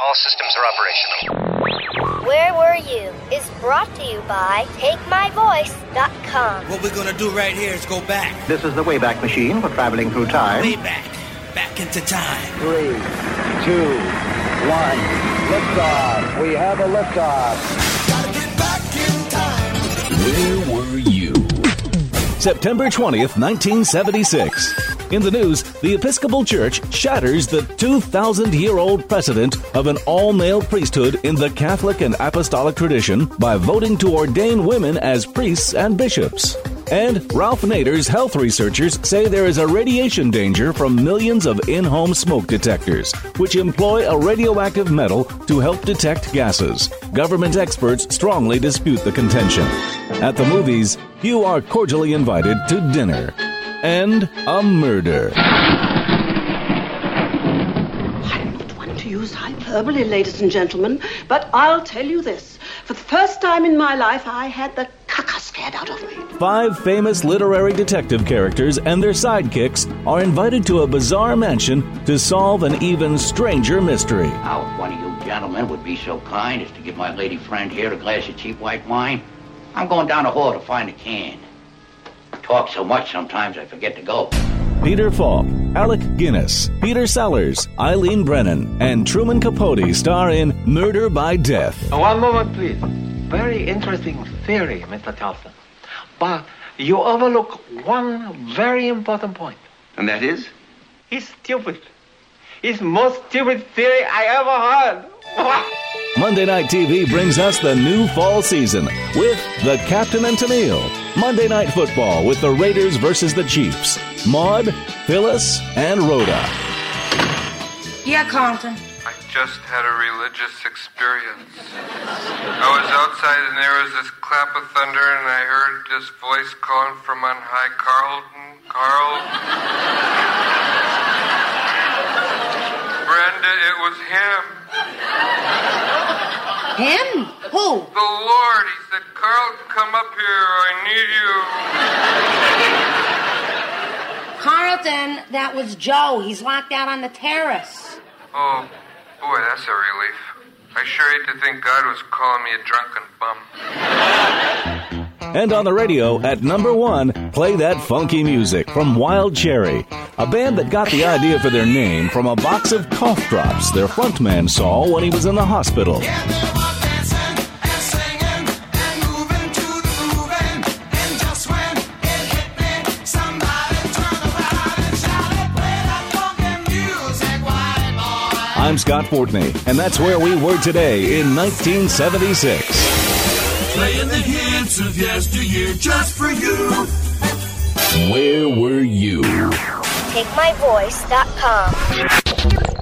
All systems are operational. Where Were You is brought to you by TakeMyVoice.com. What we're gonna do right here is go back. This is the Wayback Machine for traveling through time. Way back. Back into time. 3, 2, 1. Liftoff. We have a liftoff. Gotta get back in time. Where Were You? September 20th, 1976. In the news, the Episcopal Church shatters the 2,000-year-old precedent of an all-male priesthood in the Catholic and Apostolic tradition by voting to ordain women as priests and bishops. And Ralph Nader's health researchers say there is a radiation danger from millions of in-home smoke detectors, which employ a radioactive metal to help detect gases. Government experts strongly dispute the contention. At the movies, you are cordially invited to dinner. And a murder. I'm not one to use hyperbole, ladies and gentlemen, but I'll tell you this. For the first time in my life, I had the caca scared out of me. 5 famous literary detective characters and their sidekicks are invited to a bizarre mansion to solve an even stranger mystery. Now, if one of you gentlemen would be so kind as to give my lady friend here a glass of cheap white wine, I'm going down the hall to find a can. Talk so much sometimes I forget to go. Peter Falk, Alec Guinness, Peter Sellers, Eileen Brennan, and Truman Capote star in Murder by Death. One moment, please. Very interesting theory, Mr. Charleston. But you overlook one very important point. And that is? He's stupid. It's the most stupid theory I ever heard. Monday Night TV brings us the new fall season with The Captain and Tennille. Monday Night Football with the Raiders versus the Chiefs. Maude, Phyllis, and Rhoda. Yeah, Carlton. I just had a religious experience. I was outside and there was this clap of thunder and I heard this voice calling from on high, Carlton, Carlton. Brenda, it was him. Him? Who? The Lord. He said, Carlton, come up here. I need you. Carlton, that was Joe. He's locked out on the terrace. Oh, boy, that's a relief. I sure hate to think God was calling me a drunken bum. And on the radio, at number 1, play that funky music from Wild Cherry, a band that got the idea for their name from a box of cough drops their frontman saw when he was in the hospital. I'm Scott Fortney, and that's where we were today in 1976. Playing the hits of yesteryear just for you. Where were you? TakeMyVoice.com.